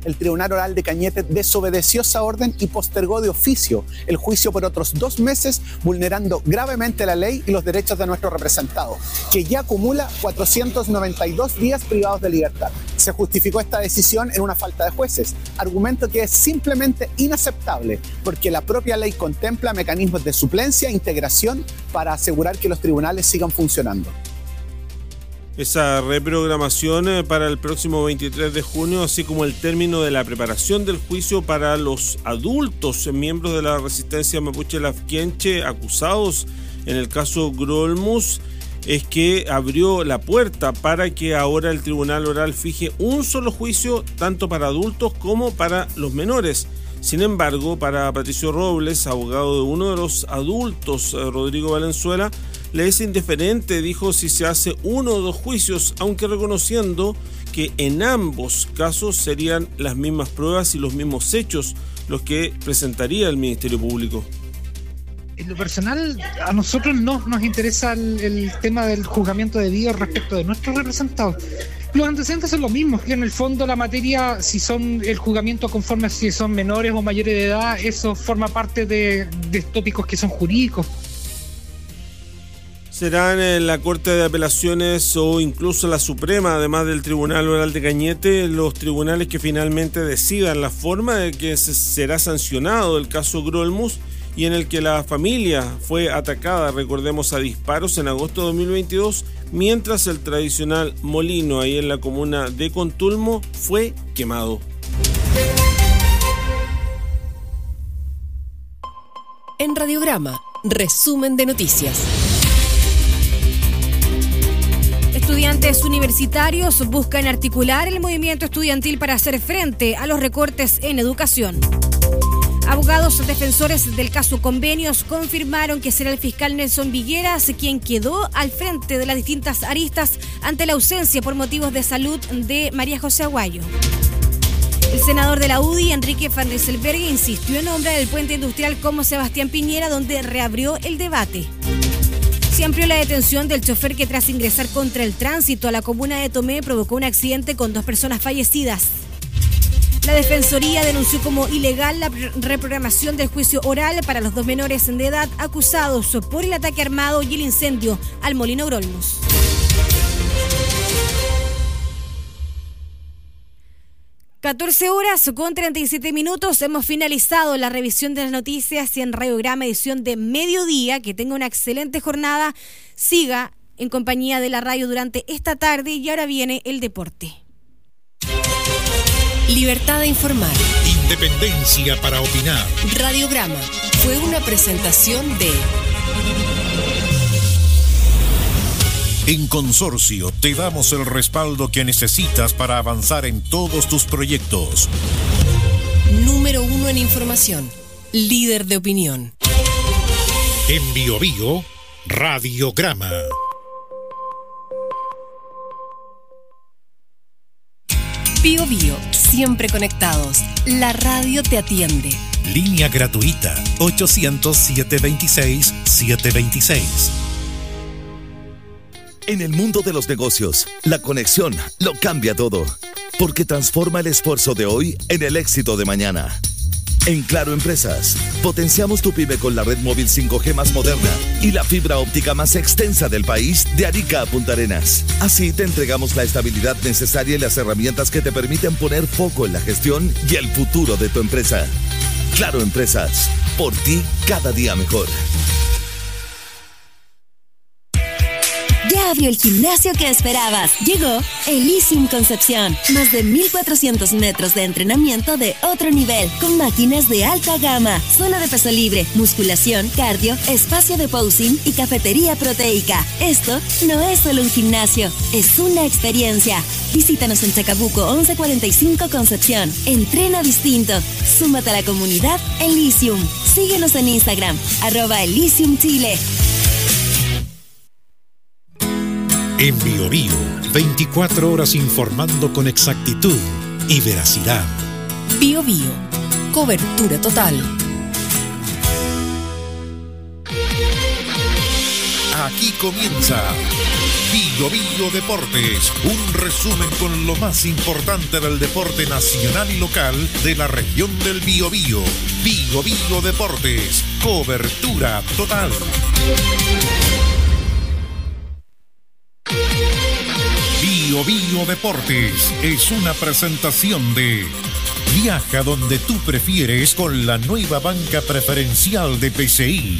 el Tribunal Oral de Cañete desobedeció esa orden y postergó de oficio el juicio por otros 2 meses, vulnerando gravemente la ley y los derechos de nuestro representado, que ya acumula 492 días privados de libertad. Se justificó esta decisión en una falta de jueces, argumento que es simplemente inaceptable, porque la propia ley contempla mecanismos de suplencia e integración para asegurar que los tribunales sigan funcionando. Esa reprogramación para el próximo 23 de junio, así como el término de la preparación del juicio para los adultos miembros de la resistencia mapuche lafkenche acusados en el caso Grolmus, es que abrió la puerta para que ahora el Tribunal Oral fije un solo juicio tanto para adultos como para los menores. Sin embargo, para Patricio Robles, abogado de uno de los adultos, Rodrigo Valenzuela, le es indiferente, dijo, si se hace 1 o 2 juicios, aunque reconociendo que en ambos casos serían las mismas pruebas y los mismos hechos los que presentaría el Ministerio Público. En lo personal, a nosotros no nos interesa el tema del juzgamiento de vida respecto de nuestros representados. Los antecedentes son los mismos, que en el fondo la materia, si son el juzgamiento conforme si son menores o mayores de edad, eso forma parte de tópicos que son jurídicos. Serán en la Corte de Apelaciones o incluso la Suprema, además del Tribunal Oral de Cañete, los tribunales que finalmente decidan la forma de que será sancionado el caso Grolmus, y en el que la familia fue atacada, recordemos, a disparos en agosto de 2022, mientras el tradicional molino ahí en la comuna de Contulmo fue quemado. En Radiograma, resumen de noticias. Estudiantes universitarios buscan articular el movimiento estudiantil para hacer frente a los recortes en educación. Abogados defensores del caso Convenios confirmaron que será el fiscal Nelson Vigueras quien quedó al frente de las distintas aristas ante la ausencia por motivos de salud de María José Aguayo. El senador de la UDI, Enrique Van Rysselberghe, insistió en nombrar el puente industrial como Sebastián Piñera, donde reabrió el debate. Se amplió la detención del chofer que, tras ingresar contra el tránsito a la comuna de Tomé, provocó un accidente con 2 personas fallecidas. La Defensoría denunció como ilegal la reprogramación del juicio oral para los 2 menores de edad acusados por el ataque armado y el incendio al Molino Grolmus. (14:37). Hemos finalizado la revisión de las noticias en Radiograma edición de mediodía. Que tenga una excelente jornada. Siga en compañía de la radio durante esta tarde y ahora viene el deporte. Libertad de informar. Independencia para opinar. Radiograma fue una presentación de... En Consorcio te damos el respaldo que necesitas para avanzar en todos tus proyectos. Número 1 en información. Líder de opinión. En Biobío, Radiograma. Bio Bio, siempre conectados. La radio te atiende. Línea gratuita 800-726-726. En el mundo de los negocios, la conexión lo cambia todo, porque transforma el esfuerzo de hoy en el éxito de mañana. En Claro Empresas, potenciamos tu pyme con la red móvil 5G más moderna y la fibra óptica más extensa del país, de Arica a Punta Arenas. Así te entregamos la estabilidad necesaria y las herramientas que te permiten poner foco en la gestión y el futuro de tu empresa. Claro Empresas, por ti cada día mejor. Ya abrió el gimnasio que esperabas. Llegó Elysium Concepción. Más de 1,400 metros de entrenamiento de otro nivel, con máquinas de alta gama, zona de peso libre, musculación, cardio, espacio de posing y cafetería proteica. Esto no es solo un gimnasio, es una experiencia. Visítanos en Chacabuco 1145 Concepción. Entrena distinto. Súmate a la comunidad Elysium. Síguenos en Instagram, @Elysium Chile. En Biobío, 24 horas informando con exactitud y veracidad. Bio Bio, cobertura total. Aquí comienza Bio Bio Bio Deportes, un resumen con lo más importante del deporte nacional y local de la región del Biobío. Bio Bio Deportes, cobertura total. Bio Bio Deportes es una presentación de Viaja donde tú prefieres con la nueva banca preferencial de PCI.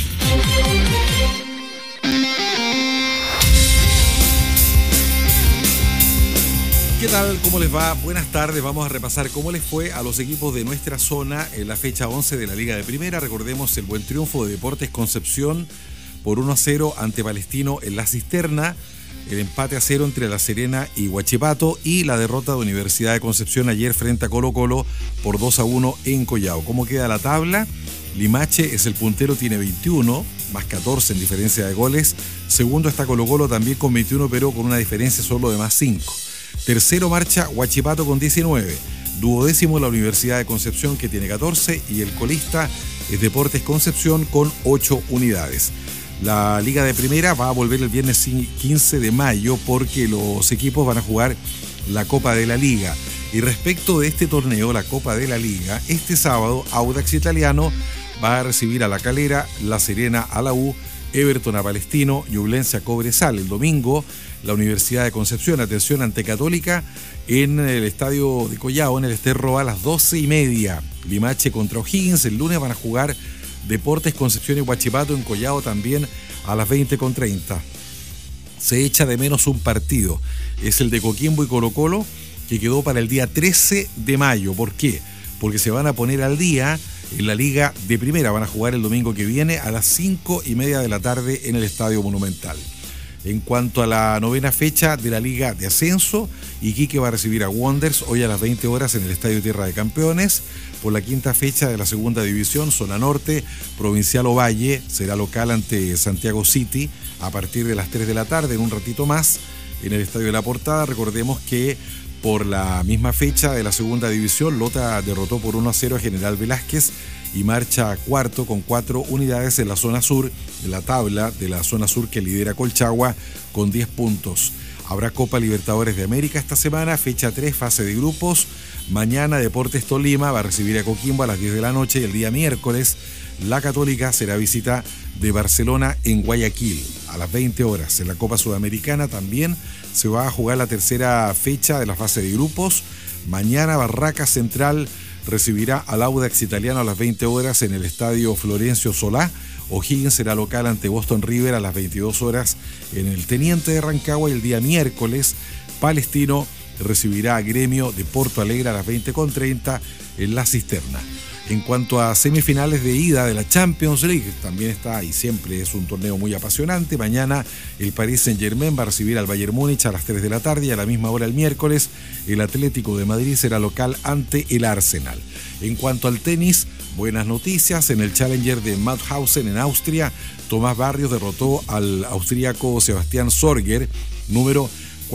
¿Qué tal? ¿Cómo les va? Buenas tardes. Vamos a repasar cómo les fue a los equipos de nuestra zona en la fecha 11 de la Liga de Primera. Recordemos el buen triunfo de Deportes Concepción por 1-0 ante Palestino en La Cisterna, el empate a 0 entre La Serena y Huachipato y la derrota de Universidad de Concepción ayer frente a Colo-Colo por 2-1 en Collao. ¿Cómo queda la tabla? Limache es el puntero, tiene 21, más 14 en diferencia de goles. Segundo está Colo-Colo también con 21, pero con una diferencia solo de más 5. Tercero marcha Huachipato con 19. Duodécimo la Universidad de Concepción, que tiene 14, y el colista es Deportes Concepción con 8 unidades. La Liga de Primera va a volver el viernes 15 de mayo porque los equipos van a jugar la Copa de la Liga. Y respecto de este torneo, la Copa de la Liga, este sábado Audax Italiano va a recibir a La Calera, La Serena a la U, Everton a Palestino, Ñublense a Cobresal. El domingo la Universidad de Concepción, atención, ante Católica en el estadio de Collao, en el Esterro, a las 12:30. Limache contra O'Higgins. El lunes van a jugar Deportes Concepción y Huachipato en Collao también a las 20:30. Se echa de menos un partido. Es el de Coquimbo y Colo-Colo, que quedó para el día 13 de mayo. ¿Por qué? Porque se van a poner al día en la Liga de Primera. Van a jugar el domingo que viene a las 5:30 de la tarde en el Estadio Monumental. En cuanto a la novena fecha de la Liga de Ascenso, Iquique va a recibir a Wanderers hoy a las 20 horas en el Estadio Tierra de Campeones. Por la quinta fecha de la segunda división, zona norte, Provincial Ovalle será local ante Santiago City a partir de las 3 de la tarde, en un ratito más, en el Estadio de la Portada. Recordemos que por la misma fecha de la segunda división, Lota derrotó por 1-0 a General Velázquez y marcha cuarto con 4 unidades en la zona sur, en la tabla de la zona sur que lidera Colchagua con 10 puntos. Habrá Copa Libertadores de América esta semana, fecha 3, fase de grupos. Mañana Deportes Tolima va a recibir a Coquimbo a las 10 de la noche y el día miércoles la Católica será visita de Barcelona en Guayaquil a las 20 horas. En la Copa Sudamericana también se va a jugar la tercera fecha de la fase de grupos. Mañana Barraca Central recibirá al Audax Italiano a las 20 horas en el Estadio Florencio Solá. O'Higgins será local ante Boston River a las 22 horas en el Teniente de Rancagua y el día miércoles Palestino recibirá a Gremio de Porto Alegre a las 20:30 en La Cisterna. En cuanto a semifinales de ida de la Champions League, también está y siempre es un torneo muy apasionante. Mañana el Paris Saint-Germain va a recibir al Bayern Múnich a las 3 de la tarde y a la misma hora el miércoles el Atlético de Madrid será local ante el Arsenal. En cuanto al tenis, buenas noticias. En el Challenger de Mauthausen en Austria, Tomás Barrios derrotó al austríaco Sebastián Sorger, número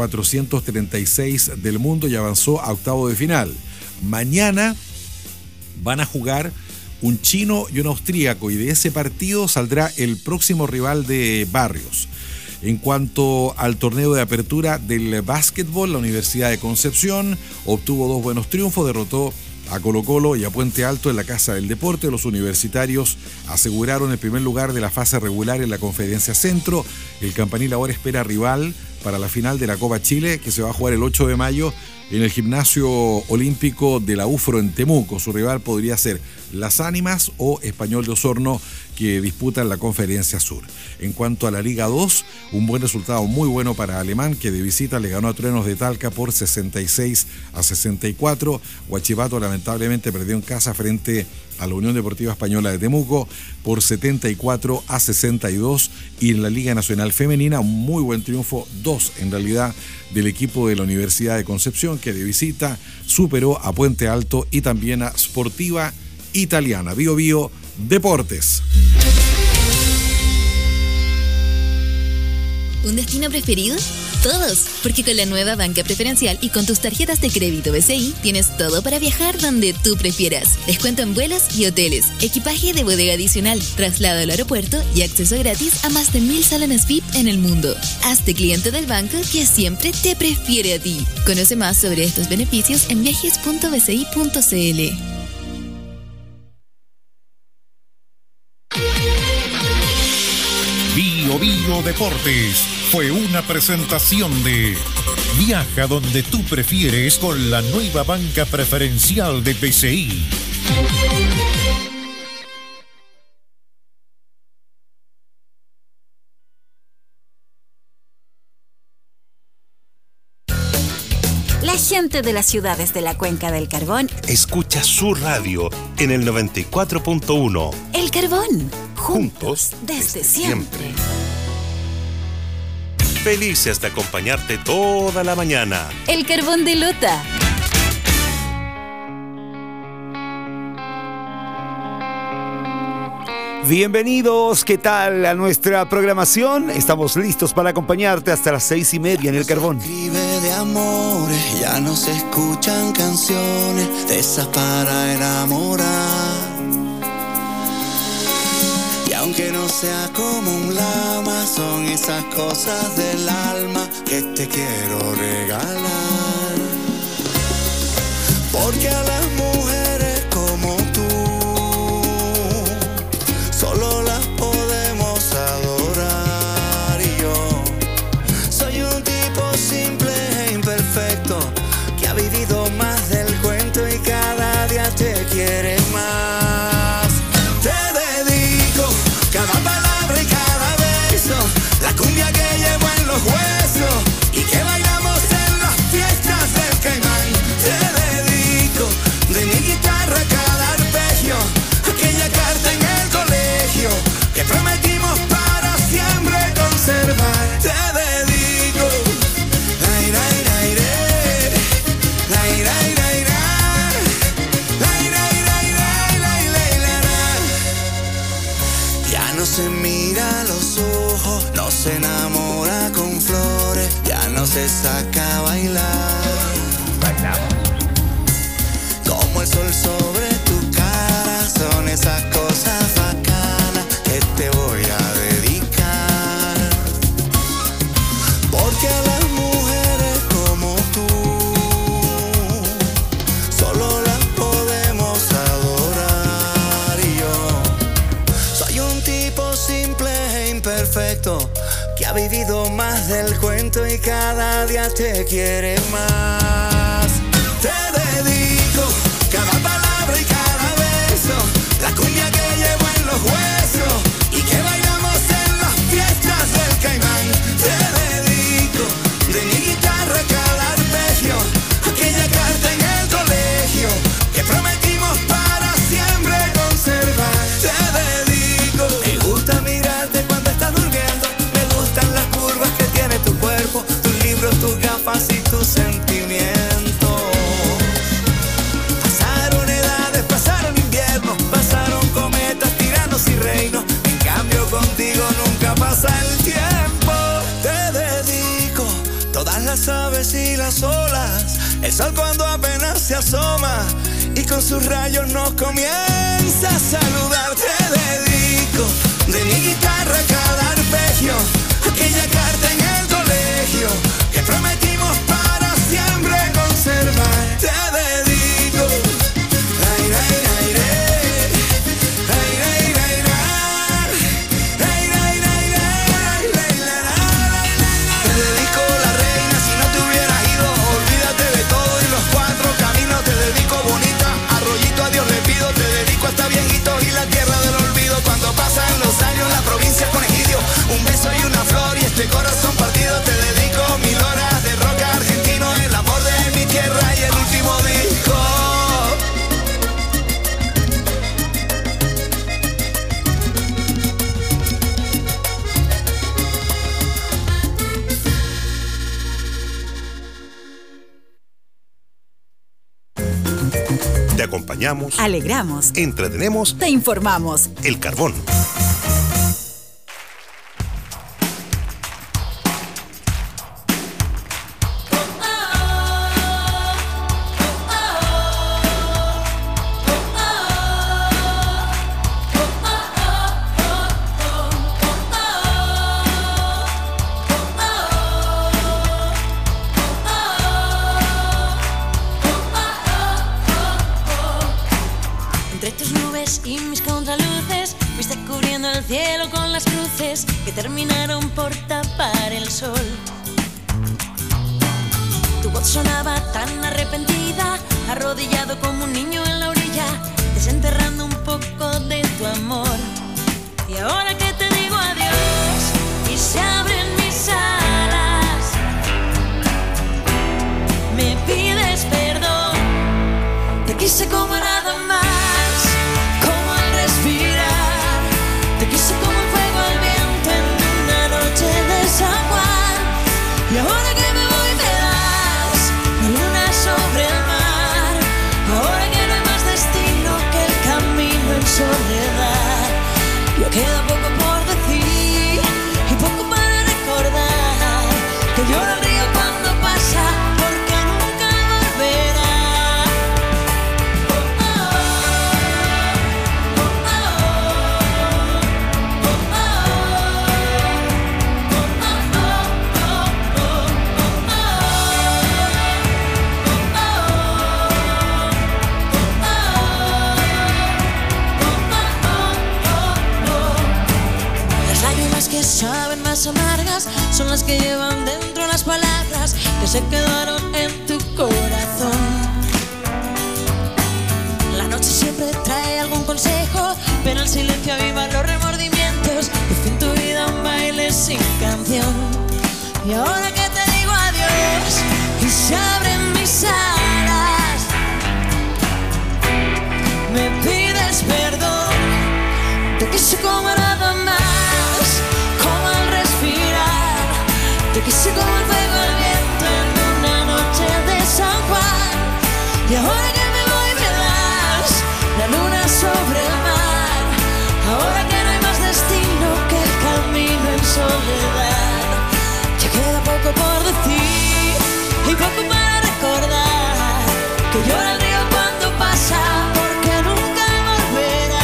436 del mundo, y avanzó a octavo de final. Mañana van a jugar un chino y un austríaco y de ese partido saldrá el próximo rival de Barrios. En cuanto al torneo de apertura del básquetbol, la Universidad de Concepción obtuvo 2 buenos triunfos, derrotó a Colo-Colo y a Puente Alto en la Casa del Deporte. Los universitarios aseguraron el primer lugar de la fase regular en la Conferencia Centro. El Campanil ahora espera rival para la final de la Copa Chile, que se va a jugar el 8 de mayo en el Gimnasio Olímpico de la UFRO en Temuco. Su rival podría ser Las Ánimas o Español de Osorno, que disputan la Conferencia Sur. En cuanto a la Liga 2, un buen resultado muy bueno para Alemán, que de visita le ganó a Truenos de Talca por 66-64. Huachipato lamentablemente perdió en casa frente a la Unión Deportiva Española de Temuco por 74-62. Y en la Liga Nacional Femenina, un muy buen triunfo, 2 en realidad, del equipo de la Universidad de Concepción, que de visita superó a Puente Alto y también a Sportiva Italiana. Bio Bio Deportes. ¿Un destino preferido? Todos, porque con la nueva banca preferencial y con tus tarjetas de crédito BCI tienes todo para viajar donde tú prefieras. Descuento en vuelos y hoteles, equipaje de bodega adicional, traslado al aeropuerto y acceso gratis a más de 1000 salones VIP en el mundo. Hazte cliente del banco que siempre te prefiere a ti. Conoce más sobre estos beneficios en viajes.bci.cl. Bio Deportes fue una presentación de Viaja donde tú prefieres con la nueva banca preferencial de BCI. La gente de las ciudades de la Cuenca del Carbón escucha su radio en el 94.1. El Carbón, juntos desde siempre. Felices de acompañarte toda la mañana. El Carbón de Lota. Bienvenidos, ¿qué tal? A nuestra programación. Estamos listos para acompañarte hasta las 6:30 en El Carbón. Escribe de amores, ya no se escuchan canciones de esas para enamorar. Y aunque no sea como un lama, son esas cosas del alma que te quiero regalar. Porque a las mujeres como tú solo las podemos adorar. Y yo soy un tipo simple e imperfecto que ha vivido más del cuento y cada día te quiere más. Te dedico cada palabra y cada beso, la cumbia que llevo en los huesos y que bailamos en las fiestas del Caimán. Te dedico de mi guitarra cada arpegio, aquella carta en el colegio que prometimos para siempre conservar. Te dedico ya no se mira a los ojos, no se enamora con flores, ya no se saca a bailar. Como el sol sobre tu cara, son esas cosas bacanas que te voy a dedicar. Porque a las mujeres como tú solo las podemos adorar. Y yo soy un tipo simple e imperfecto que ha vivido más del cuento y cada día te quiere más. Te dedico cada palabra y cada beso, la cumbia que llevo en los huesos y que bailamos en las fiestas del Caimán. Te dedico de mi guitarra cada arpegio, aquella carta en el colegio que prometimos para siempre conservar. Te dedico, me gusta mirarte cuando estás durmiendo, me gustan las curvas que tiene tu cuerpo, tus libros, tus gafas y tus sentimientos. Pasaron edades, pasaron inviernos, pasaron cometas, tiranos y reinos. En cambio contigo nunca pasa el tiempo. Te dedico todas las aves y las olas, el sol cuando apenas se asoma y con sus rayos nos comienza a saludar. Te dedico de mi guitarra cada arpegio, aquella carta en el colegio que prometimos para siempre conservar. Te dedico te dedico la reina, si no te hubieras ido, olvídate de todo y los cuatro caminos. Te dedico bonita, arroyito a Dios le pido. Te dedico hasta viejitos y la tierra del olvido. Cuando pasan los años, la provincia con egidio, un beso y una flor y este corazón partido. Te dedico 1000 horas de rock argentino, el amor de mi tierra y el último disco. Te acompañamos, alegramos, entretenemos, te informamos. El Carbón. luces que terminaron por tapar el sol. Tu voz sonaba tan arrepentida, arrodillado como un niño en la orilla, desenterrando un poco de tu amor. Y ahora que te digo adiós y se abren mis alas, me pides perdón. Te quise como nada más, como al respirar. Te quise como el fuego al viento en una noche de San Juan. Y ahora que me voy me das la luna sobre el mar. Ahora que no hay más destino que el camino en soledad. Ya queda poco por decir y poco para recordar. Que llora el río cuando pasa porque nunca volverá. Que saben más amargas son las que llevan dentro las palabras que se quedaron en tu corazón. La noche siempre trae algún consejo, pero el silencio aviva los remordimientos. Y fin tu vida un baile sin canción. Y ahora que te digo adiós y se abren mis alas, me pides perdón. Te quise como nada más, te quise como el fuego al viento en una noche de San Juan. Y ahora que me voy me das la luna sobre el mar. Ahora que no hay más destino que el camino en soledad. Ya queda poco por decir y poco para recordar. Que llora el río cuando pasa porque nunca volverá.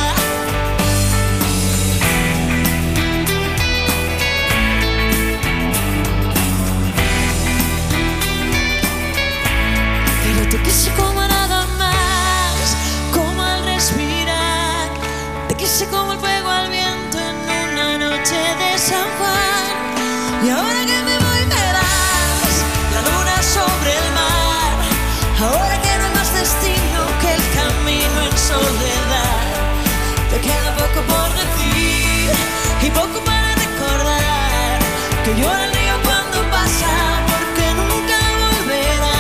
Te quise como nada más, como al respirar. Te quise como el fuego al viento en una noche de San Juan. Y ahora que me voy me das la luna sobre el mar. Ahora que no hay más destino que el camino en soledad. Te queda poco por decir y poco para recordar. Que llora el río cuando pasa porque nunca volverá.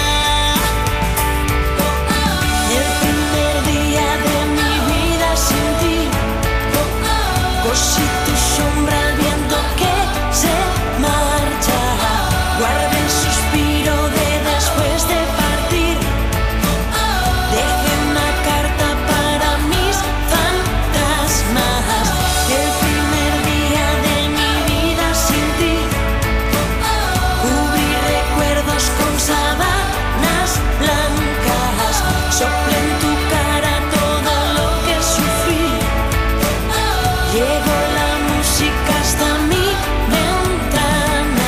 Si tu sombra al viento que se marcha, guarda el suspiro de después de partir. Deje una carta para mis fantasmas. El primer día de mi vida sin ti, cubrí recuerdos con sábanas blancas. Soplé en tu cara todo lo que sufrí. Llegó la música hasta mi ventana.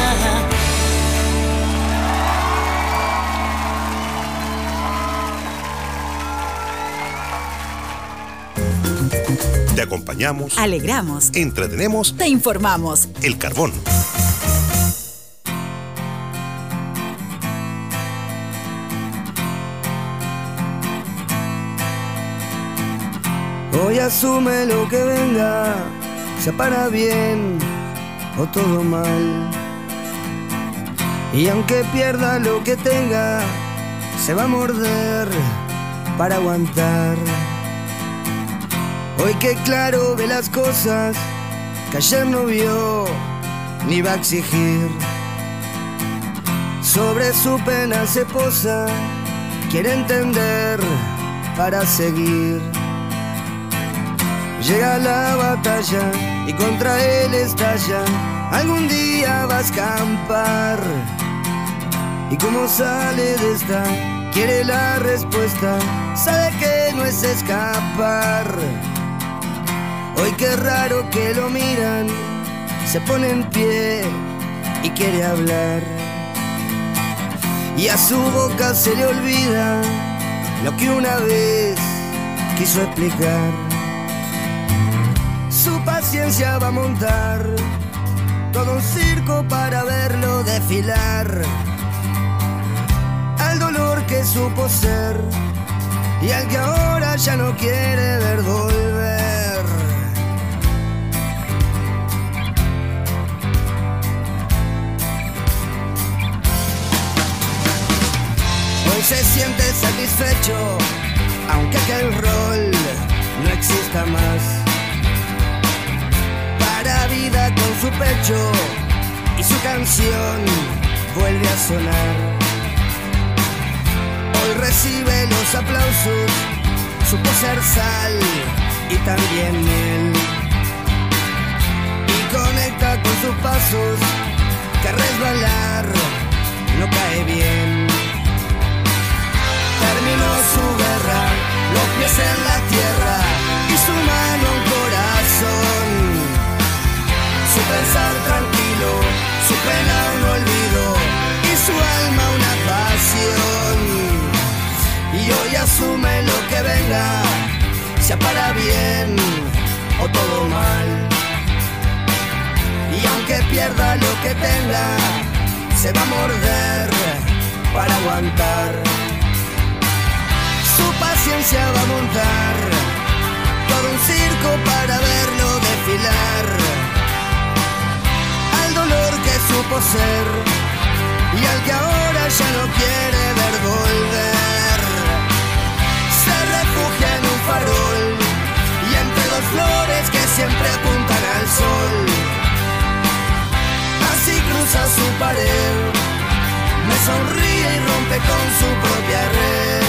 Te acompañamos, alegramos, entretenemos, te informamos. El Carbón. Hoy asume lo que venga, sea para bien o todo mal. Y aunque pierda lo que tenga, se va a morder para aguantar. Hoy que claro ve las cosas que ayer no vio ni va a exigir. Sobre su pena se posa, quiere entender para seguir. Llega la batalla y contra él estalla. Algún día va a escampar. Y como sale de esta, quiere la respuesta. Sabe que no es escapar. Hoy qué raro que lo miran, se pone en pie y quiere hablar. Y a su boca se le olvida lo que una vez quiso explicar. Su pasión paciencia va a montar todo un circo para verlo desfilar. Al dolor que supo ser y al que ahora ya no quiere ver volver. Hoy se siente satisfecho, aunque aquel rol no exista más. Para vida con su pecho y su canción vuelve a sonar. Hoy recibe los aplausos, supo ser sal y también miel. Y conecta con sus pasos, que resbalar no cae bien. Terminó su guerra, los pies en la tierra y su mano un corazón. Su pensar tranquilo, su pena un olvido y su alma una pasión. Y hoy asume lo que venga, sea para bien o todo mal. Y aunque pierda lo que tenga, se va a morder para aguantar. Su paciencia va a montar todo un circo para verlo desfilar. Al dolor que supo ser y al que ahora ya no quiere ver volver. Se refugia en un farol y entre dos flores que siempre apuntan al sol. Así cruza su pared, me sonríe y rompe con su propia red.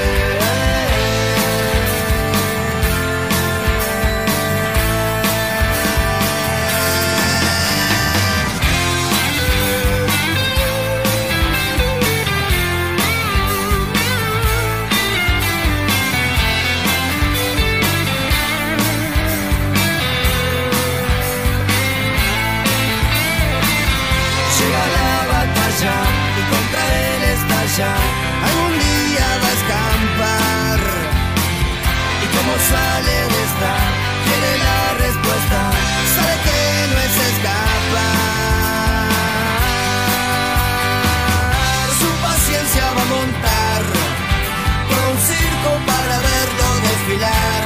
Y contra él estalla, algún día va a escampar. Y como sale de esta, quiere la respuesta, sabe que no es escapar. Su paciencia va a montar por un circo para verlo desfilar.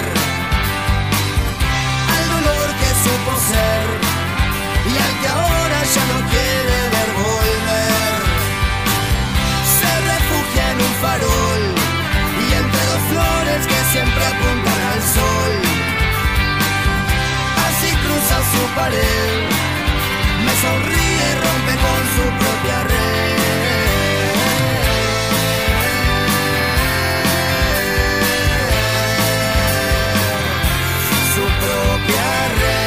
Al dolor que supo ser y al que ahora ya no quiere ver volver. En un farol y entre dos flores que siempre apuntan al sol. Así cruza su pared, me sonríe y rompe con su propia red. Su propia red.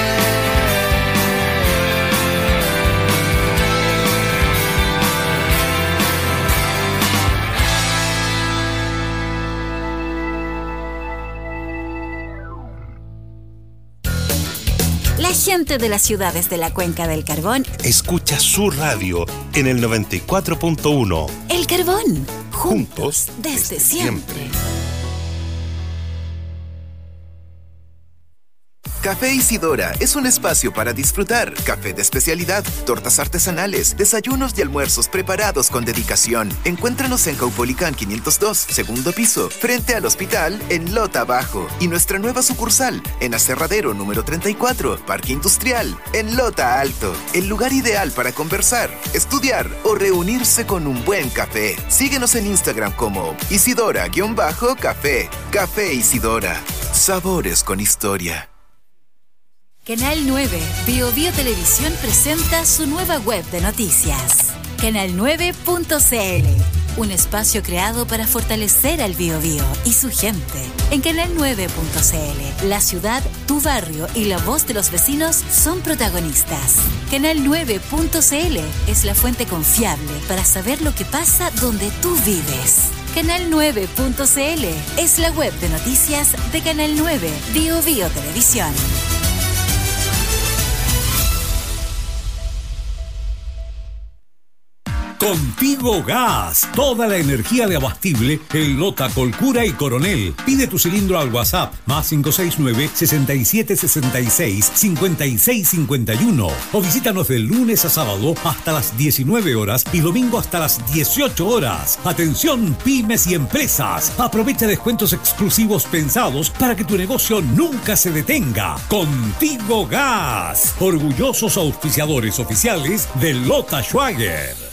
La gente de las ciudades de la Cuenca del Carbón escucha su radio en el 94.1. El Carbón, juntos desde siempre. Café Isidora es un espacio para disfrutar. Café de especialidad, tortas artesanales, desayunos y almuerzos preparados con dedicación. Encuéntranos en Caupolicán 502, segundo piso, frente al hospital en Lota Bajo. Y nuestra nueva sucursal en Aserradero número 34, Parque Industrial, en Lota Alto. El lugar ideal para conversar, estudiar o reunirse con un buen café. Síguenos en Instagram como Isidora-Café. Café Isidora. Sabores con historia. Canal 9, Bio Televisión presenta su nueva web de noticias. Canal9.cl, un espacio creado para fortalecer al Bio y su gente. En Canal9.cl, la ciudad, tu barrio y la voz de los vecinos son protagonistas. Canal9.cl es la fuente confiable para saber lo que pasa donde tú vives. Canal9.cl es la web de noticias de Canal 9, Bio Televisión. Contigo Gas, toda la energía de abastible en Lota, Colcura y Coronel. Pide tu cilindro al WhatsApp más 569-6766-5651 o visítanos de lunes a sábado hasta las 19 horas y domingo hasta las 18 horas. Atención pymes y empresas, aprovecha descuentos exclusivos pensados para que tu negocio nunca se detenga. Contigo Gas, orgullosos auspiciadores oficiales de Lota Schwager.